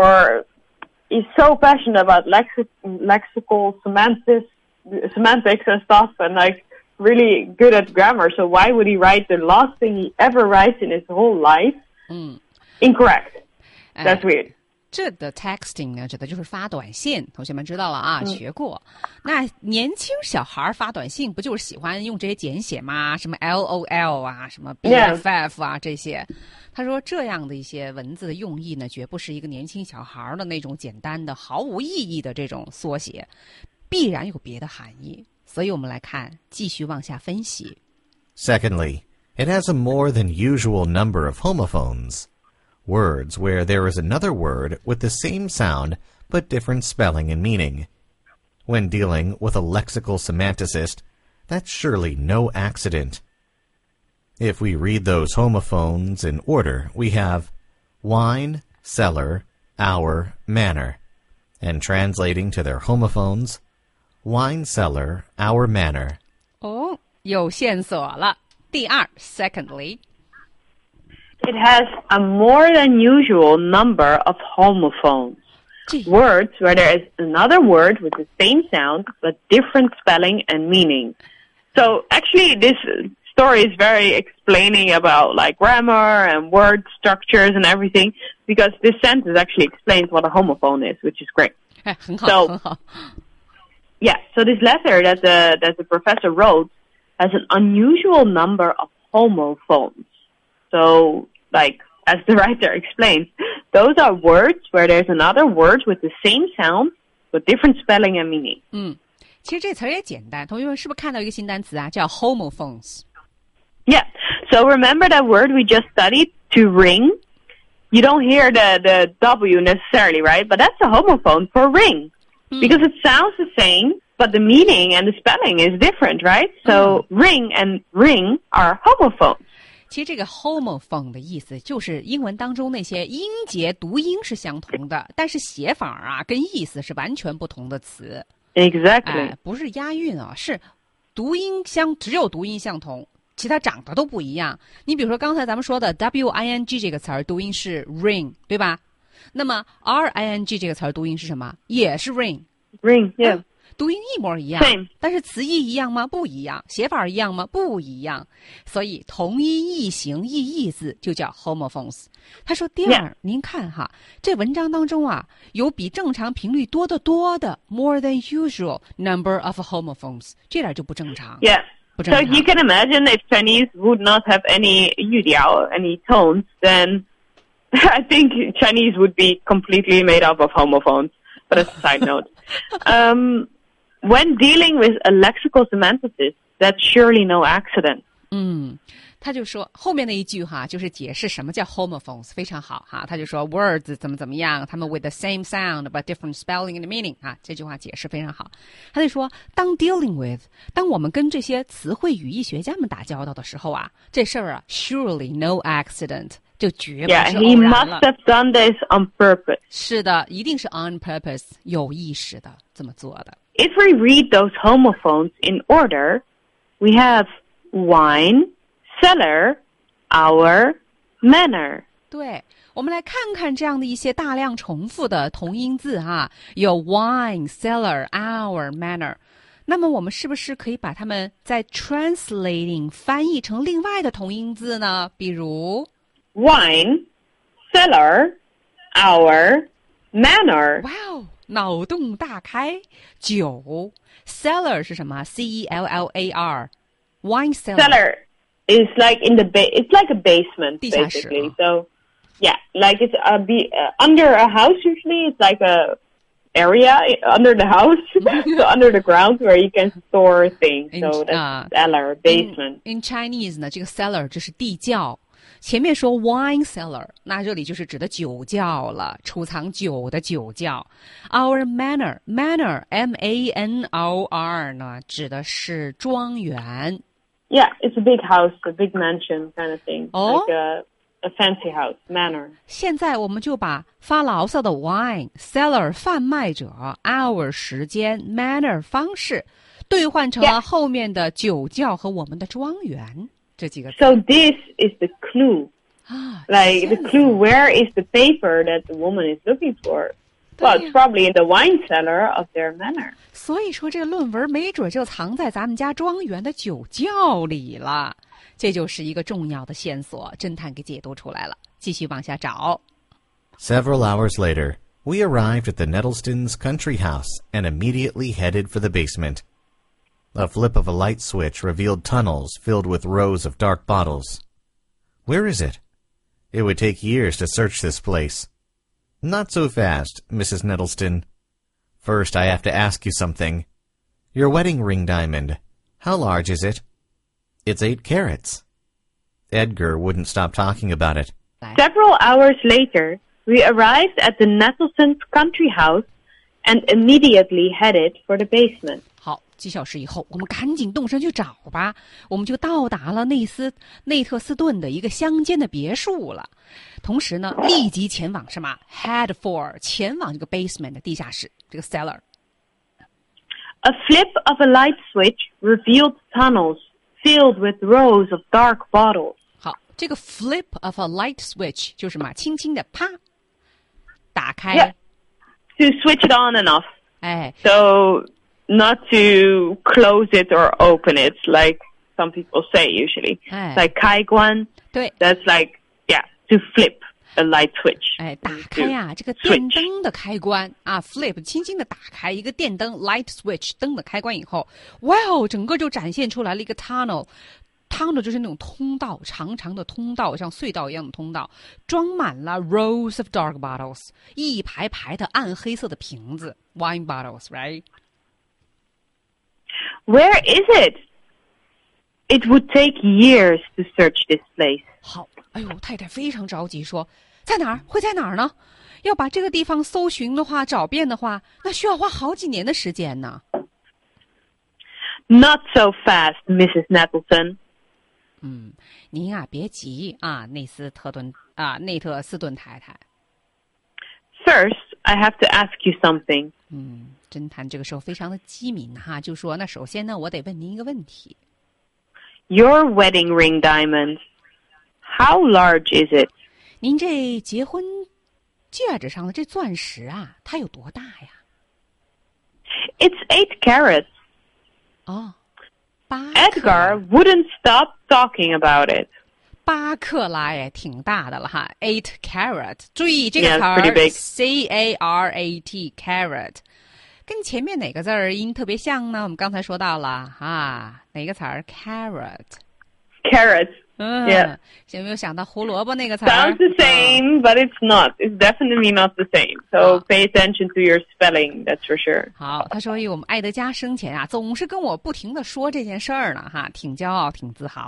so passionate about lexical semantics and stuff, and like really good at grammar. So why would he write the last thing he ever writes in his whole life incorrect? That's weird. 这的 texting 呢，指的就是发短信，同学们知道了啊，学过。那年轻小孩发短信不就是喜欢用这些简写吗？什么 LOL 啊，什么 BFF 啊，这些。他说这样的一些文字的用意呢，绝不是一个年轻小孩的那种简单的毫无意义的这种缩写，必然有别的含义。所以我们来看，继续往下分析。 Secondly, it has a more than usual number of homophones. Words where there is another word with the same sound but different spelling and meaning. When dealing with a lexical semanticist, that's surely no accident. If we read those homophones in order, we have wine, cellar, hour, manor. And translating to their homophones, wine cellar, hour manor. 哦，有线索了。第二 secondly, it has a more than usual number of homophones. Words where there is another word with the same sound but different spelling and meaning. So actually this story is very explaining about like grammar and word structures and everything because this sentence actually explains what a homophone is, which is great. 很好，很好。 Yeah, so this letter that the professor wrote has an unusual number of homophones. So, like, as the writer explains, those are words where there's another word with the same sound, but different spelling and meaning. 其实这词儿也简单，同学们是不是看到一个新单词啊？叫 homophones. Yeah. So remember that word we just studied, to ring? You don't hear the W necessarily, right? But that's a homophone for ring. Because it sounds the same, but the meaning and the spelling is different, right? So ring and ring are homophones. 其实这个 homophone 的意思就是英文当中那些音节读音是相同的，但是写法啊跟意思是完全不同的词。 Exactly. 不是押韵啊，是读音只有读音相同，其他长得都不一样。你比如说刚才咱们说的 WING 这个词儿读音是 ring， 对吧？那么 RING 这个词儿读音是什么？也是 ring。Ring, yeah. 读音一模一样，但是词义一样吗？不一样。写法一样吗？不一样。所以同音异形异义字就叫 homophones。他说第二，您看哈，这文章当中啊，有比正常频率多的 more than usual number of homophones， 这点就不正常。 Yeah. So you can imagine if Chinese would not have any yudiao, any tones, then I think Chinese would be completely made up of homophones. But as a side note. When dealing with a lexical semanticist, that's surely no accident. 他就说后面那一句哈，就是解释什么叫 homophones， 非常好哈。他就说 words 怎么样，他们 with the same sound but different spelling and meaning 啊，这句话解释非常好。他就说，当 dealing with， 当我们跟这些词汇语义学家们打交道的时候啊，这事儿啊 surely no accident， 就绝不是偶然了。 Yeah, he must have done this on purpose. 是的，一定是 on purpose， 有意识的这么做的。 If we read those homophones in order, we have wine, cellar, hour, manner. 对，我们来看看这样的一些大量重复的同音字哈，有 wine, cellar, hour, manner。那么我们是不是可以把它们在 translating 翻译成另外的同音字呢？比如 wine, cellar, hour, manner. 哇哦，脑洞大开。酒 cellar 是什么 cellar wine cellar is like in the it's like a basement basically. So yeah, like it's under a house usually. It's like a area under the house, so under the ground where you can store things. So that's cellar, basement. In Chinese 呢，这个 cellar 就是地窖。前面说 wine cellar， 那这里就是指的酒窖了，储藏酒的酒窖。Our manor M-A-N-O-R 呢，指的是庄园。 Yeah, it's a big house, a big mansion kind of thing, like a fancy house, manor. 现在我们就把发牢骚的 wine cellar 贩卖者 hour 时间 manner 方式兑换成了后面的酒窖和我们的庄园。这几个字。 So this is the clue. Like the clue, where is the paper that the woman is looking for? Well, it's probably in the wine cellar of their manor. 所以说这个论文没准就藏在咱们家庄园的酒窖里了。这就是一个重要的线索，侦探给解读出来了。继续往下找。 Several hours later, we arrived at the Nettlestons' country house and immediately headed for the basement. A flip of a light switch revealed tunnels filled with rows of dark bottles. Where is it? It would take years to search this place. Not so fast, Mrs. Nettleston. First, I have to ask you something. Your wedding ring diamond, how large is it? It's 8 carats. Edgar wouldn't stop talking about it. Several hours later, we arrived at the Nettlestons' country house and immediately headed for the basement. 好，几小时以后，我们赶紧动身去找吧。我们就到达了内特斯顿的一个乡间的别墅了。同时呢，立即前往什么 ？Head for 前往这个 basement 的地下室，这个 cellar。 A flip of a light switch revealed tunnels filled with rows of dark bottles. 好，这个 flip of a light switch 就是什么？轻轻的啪打开。 Yeah, to switch it on and off. 哎 So not to close it or open it, like some people say usually. 哎 Like 开关. 对 That's like, yeah, to flip a light switch. 哎，打开呀，这个电灯的开关啊 ，flip 轻轻的打开一个电灯 light switch 灯的开关以后，哇哦，整个就展现出来了一个 tunnel。tunnel 就是那种通道，长长的通道，像隧道一样的通道，装满了 rows of dark bottles， 一排排的暗黑色的瓶子 ，wine bottles，right？ Where is it? It would take years to search this place. 好，哎呦，太太非常着急说，在哪儿？会在哪儿呢？要把这个地方搜寻的话，找遍的话，那需要花好几年的时间呢。 Not so fast, Mrs. Nettleton. 您啊，别急啊，内特斯顿太太。 First, I have to ask you something. 侦探这个时候非常的机敏哈，就说那首先呢，我得问您一个问题。 Your wedding ring diamond, how large is it? 您这结婚戒指上的这钻石啊，它有多大呀？ It's 8 carats. 哦，8 Edgar wouldn't stop talking about it. 8克拉也挺大的了哈 ，8 carat。注意这个词 pretty big. C-A-R-A-T carat， 跟前面哪个字儿音特别像呢？我们刚才说到了啊，哪个词儿 Carrot. Yeah. 有没有想到胡萝卜那个词儿 Sounds the same, but it's not. It's definitely not the same. So pay attention to your spelling, that's for sure. 好，他说我们爱德加生前啊，总是跟我不停的说这件事儿呢，哈，挺骄傲，挺自豪的。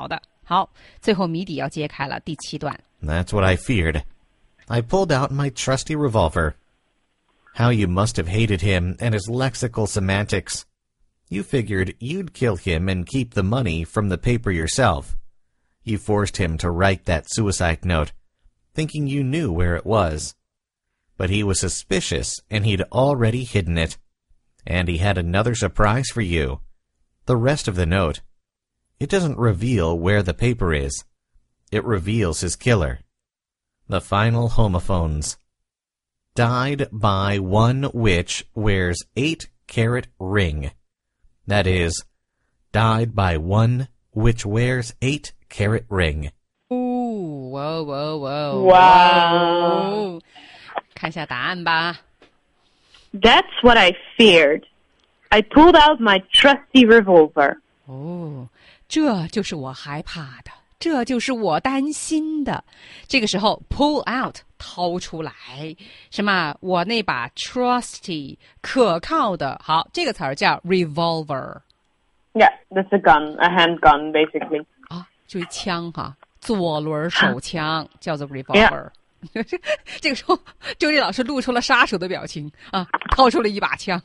好，最后谜底要揭开了，第7段。 That's what I feared. I pulled out my trusty revolver. How you must have hated him and his lexical semantics. You figured you'd kill him and keep the money from the paper yourself. You forced him to write that suicide note, thinking you knew where it was. But he was suspicious, and he'd already hidden it. And he had another surprise for you. The rest of the note. It doesn't reveal where the paper is. It reveals his killer. The final homophones. Died by one which wears 8-carat ring. That is, died by one which wears 8-carat ring. Ooh, whoa, whoa, whoa. Wow. 看下答案吧。 That's what I feared. I pulled out my trusty revolver. 哦，这就是我害怕的，这就是我担心的。这个时候 pull out 掏出来，什么？我那把 trusty 可靠的，好，这个词儿叫 revolver。 Yeah, that's a gun, a handgun, basically. 啊，就是枪哈，左轮手枪叫做 revolver。这个时候，周丽老师露出了杀手的表情啊，掏出了一把枪。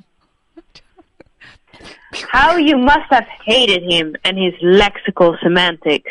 How you must have hated him and his lexical semantics.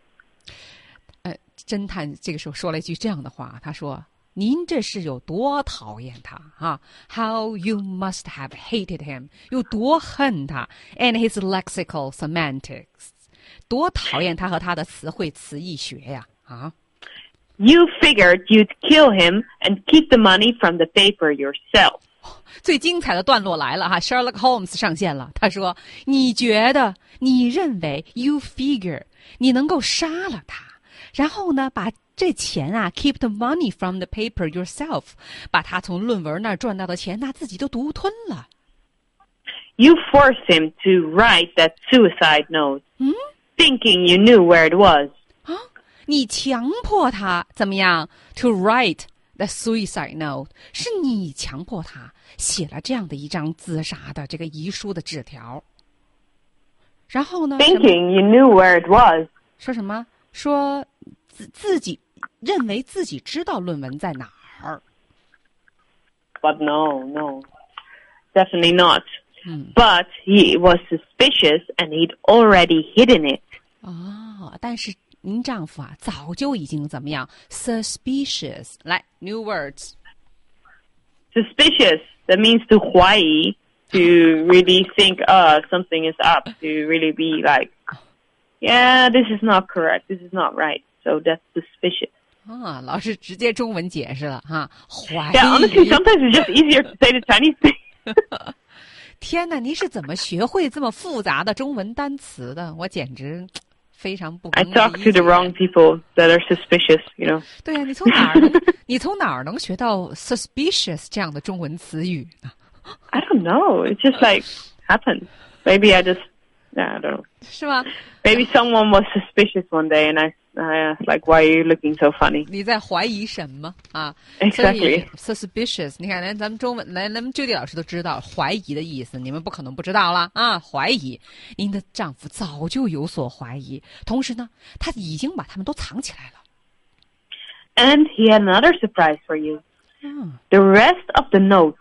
侦探这个时候说了一句这样的话，他说：“您这是有多讨厌他啊 ？How you must have hated him， 有多恨他 ，and his lexical semantics， 多讨厌他和他的词汇词义学呀啊！” You figured you'd kill him and keep the money from the paper yourself. 最精彩的段落来了哈 ，Sherlock Holmes 上线了。他说：“你觉得，你认为 ，you figure， 你能够杀了他，然后呢，把这钱啊 ，keep the money from the paper yourself， 把他从论文那儿赚到的钱，那自己都独吞了。” You forced him to write that suicide note, thinking you knew where it was. 啊，你强迫他怎么样 ？To write the suicide note， 是你强迫他写了这样的一张自杀的这个遗书的纸条。然后呢 ？Thinking you knew where it was。 说什么？说自己认为自己知道论文在哪儿。 But no, definitely not. But he was suspicious and he'd already hidden it. 哦，但是您丈夫啊，早就已经怎么样 ？Suspicious， 来 ，new words。 Suspicious, that means to 怀疑 to really think, something is up, to really be like, yeah, this is not correct, this is not right. So that's suspicious. 啊，老师直接中文解释了哈，怀疑。 Yeah, honestly, sometimes it's just easier to say the Chinese thing. 天哪，您是怎么学会这么复杂的中文单词的？我简直非常不能理解。 I talk to the wrong people that are suspicious, you know. 对呀，你从哪儿能学到 suspicious 这样的中文词语呢？ I don't know. It just like happened. Maybe I don't know. 是吗？ Maybe someone was suspicious one day, and I asked, like, why are you looking so funny? 你在怀疑什么啊 ？Exactly. Suspicious. 你看，连咱们中文，连咱们Judy老师都知道怀疑的意思，你们不可能不知道了啊！怀疑，您的丈夫早就有所怀疑，同时呢，他已经把他们都藏起来了。 And he had another surprise for you. The rest of the note.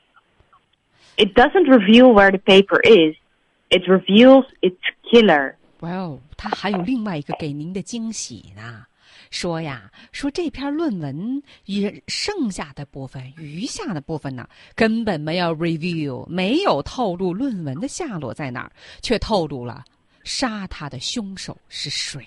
It doesn't reveal where the paper is. It reveals its killer. 哇哦，他还有另外一个给您的惊喜呢。说这篇论文剩下的部分，余下的部分呢，根本没有 reveal， 没有透露论文的下落在哪儿，却透露了杀他的凶手是谁。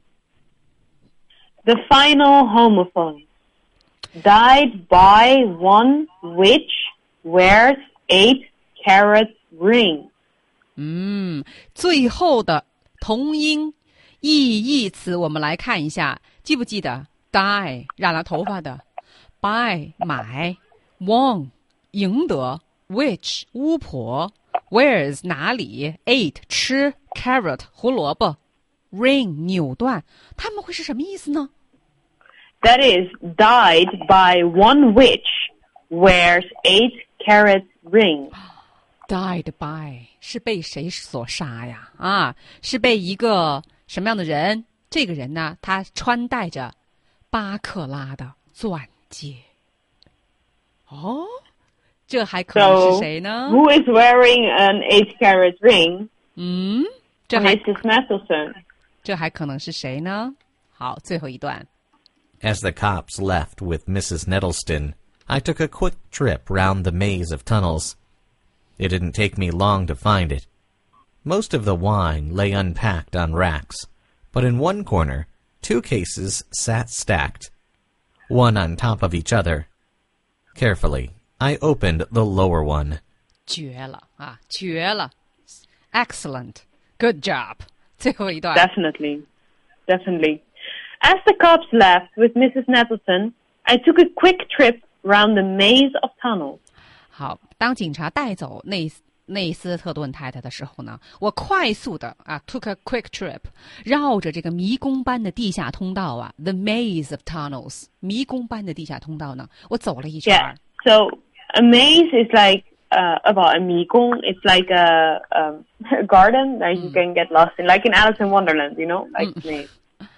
The final homophone died by one which wears 8-carat ring. 最后的同音异义词我们来看一下，记不记得 die 染了头发的 buy 买 won 赢得 which 巫婆 wears 哪里 ate 吃 carrot 胡萝卜 ring 扭断，他们会是什么意思呢？ That is died by one which wears 8-carat ring. Died by 是被谁所杀呀？啊，是被一个什么样的人这个人呢，他穿戴着8克拉的钻戒。哦，这还可能是谁呢？ So, who is wearing an 8-carat ring? 这还 Mrs. Nettleton. 这还可能是谁呢？好，最后一段。 As the cops left with Mrs. Nettleston, I took a quick trip round the maze of tunnels. It didn't take me long to find it. Most of the wine lay unpacked on racks, but in one corner, 2 cases sat stacked, one on top of each other. Carefully, I opened the lower one. 绝了啊，绝了 ！Excellent, good job. 最后一段。 Definitely. As the cops left with Mrs. Nettleton, I took a quick trip round the maze of tunnels. 好，当警察带走内斯特顿太太的时候呢，我快速的took a quick trip， 绕着这个迷宫般的地下通道，the maze of tunnels， 迷宫般的地下通道呢，我走了一圈。 Yeah. So a maze is like about a 迷宫. It's like a garden that you can get lost in, like in Alice in Wonderland, you know, like maze.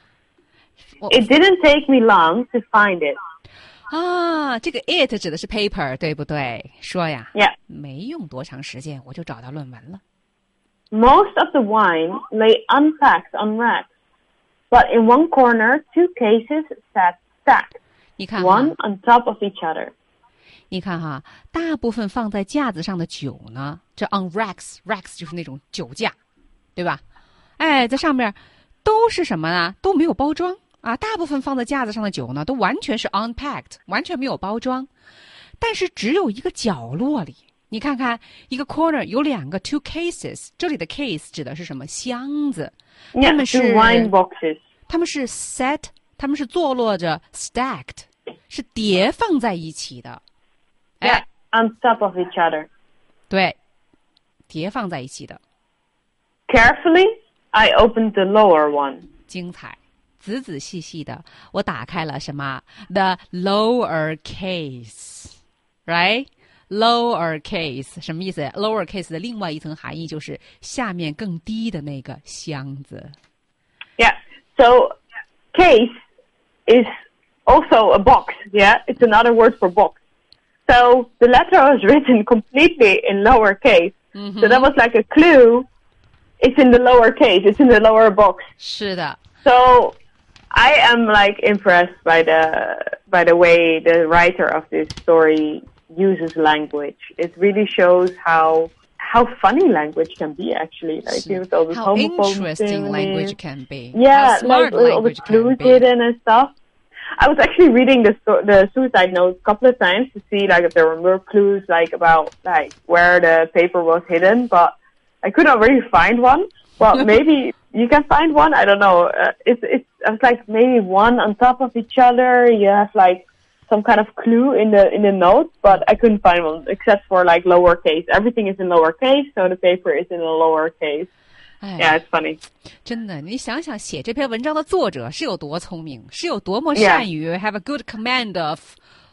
It didn't take me long to find it. 这个 it 指的是 paper， 对不对？说呀， Yeah. 没用多长时间我就找到论文了。 Most of the wine lay unpacked on racks, but in one corner, 2 cases sat stacked, 你看 one on top of each other. 你看哈，大部分放在架子上的酒呢，这 on racks 就是那种酒架，对吧？哎，在上面都是什么呢？都没有包装啊！大部分放在架子上的酒呢，都完全是 unpacked， 完全没有包装。但是只有一个角落里，你看看一个 corner 有2个 two cases， 这里的 case 指的是什么？箱子。他们是 2 wine boxes. 他们是 set， 他们是坐落着 stacked， 是叠放在一起的。 Yeah, on top of each other. 对，叠放在一起的。 Carefully, I opened the lower one. 精彩，仔仔细细的，我打开了什么 ？The lower case, right? Lower case 什么意思 ？Lower case 的另外一层含义就是下面更低的那个箱子。 Yeah, so case is also a box. Yeah, it's another word for box. So the letter was written completely in lowercase. So that was like a clue. It's in the lower case. It's in the lower box. 是的。 So I am like impressed by the way the writer of this story uses language. It really shows how funny language can be, actually. Like with all this how homophobic interesting language can be. Yeah, how smart like all the language clues can be. hidden and stuff. I was actually reading the suicide note a couple of times to see like if there were more clues like about like where the paper was hidden, but I could not really find one. Well, maybe you can find one. I don't know. It's like maybe one on top of each other. You have like some kind of clue in the note, but I couldn't find one except for like lowercase. Everything is in lowercase, so the paper is in a lowercase. Yeah, it's funny. 真的，你想想，写这篇文章的作者是有多聪明，是有多么善于 have a good command of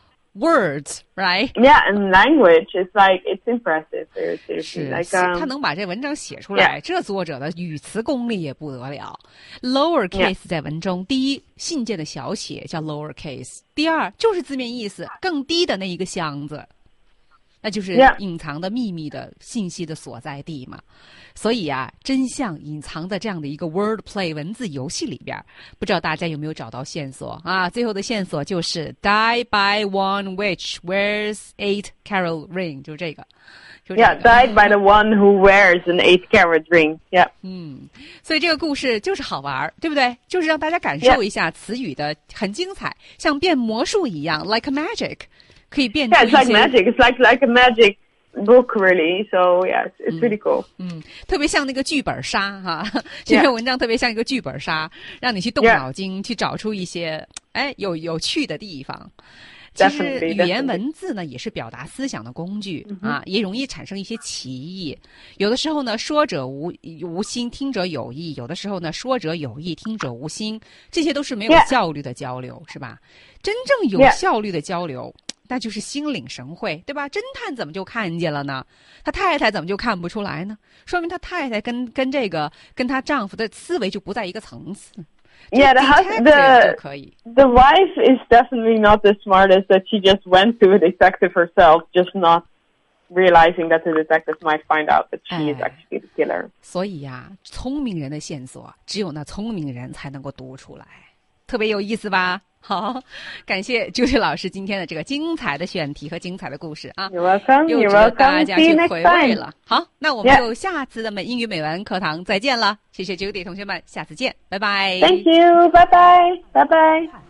words, right? Yeah, and language is like it's impressive. Seriously, like 他能把这文章写出来，这作者的语词功力也不得了。Lower case 在文中，第一，信件的小写叫 lower case； 第二，就是字面意思，更低的那一个箱子。那就是隐藏的秘密的信息的所在地嘛，所以啊，真相隐藏在这样的一个 wordplay 文字游戏里边。不知道大家有没有找到线索啊？最后的线索就是 Die by one witch wears 8-carat ring， 就是这个。 Yeah, died by the one who wears an 8-carat ring. Yeah. 所以这个故事就是好玩，对不对？就是让大家感受一下词语的很精彩，像变魔术一样 ，like a magic。可以变出一些 Yeah, it's like magic. It's like a magic book, really. So, yeah, it's really cool. 特别像那个剧本杀哈，这篇文章特别像一个剧本杀，让你去动脑筋，去找出一些有趣的地方。其实语言文字呢，也是表达思想的工具啊，也容易产生一些歧义。有的时候呢，说者无心，听者有意；有的时候呢，说者有意，听者无心。这些都是没有效率的交流，是吧？真正有效率的交流。那就是心领神会，对吧？侦探怎么就看见了呢？他太太怎么就看不出来呢？说明他太太跟他丈夫的思维就不在一个层次。 Yeah, the wife is definitely not the smartest, that she just went to a detective herself, just not realizing that the detective might find out that she is actually the killer. 所以呀，聪明人的线索只有那聪明人才能够读出来，特别有意思吧？好，感谢Judy老师今天的这个精彩的选题和精彩的故事啊！ You're welcome. 又值得大家去回味了。好，那我们就下次的英语美文课堂再见了。谢谢 Judy 同学们，下次见，拜拜。 Thank you. Bye bye. Bye bye.